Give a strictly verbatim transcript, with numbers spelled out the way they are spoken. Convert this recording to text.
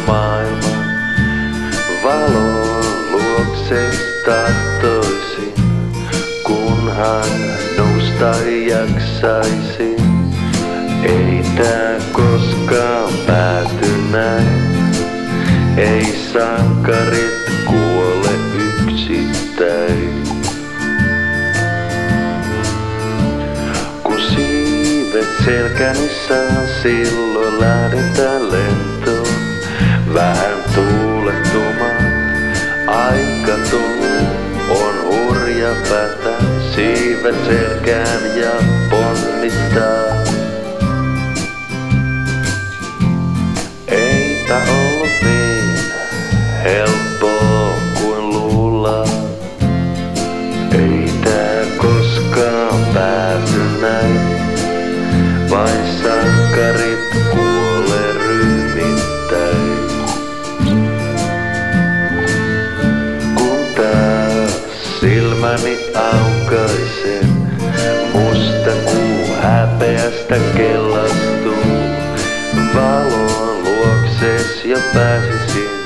maailman valon luokse tahtoisin, kunhan nousta jaksaisin. Ei tää koskaan pääty näin, ei sankarit kuole yksittäin. Kun siivet selkäni saan, silloin lähdetään lentoon. Vähän tuulettumaan, aikataulu on hurja pätä. Siivet selkään ja ponnittaa. Ei tää ollut niin helppoa kuin luullaan. Ei tää koskaan pääty näin, vain sankarit kuolee ryhmittäin. Kun taas silmäni aukaisen, musta kuu häpeästä kellastuu. Valon luokses ja pääsisin.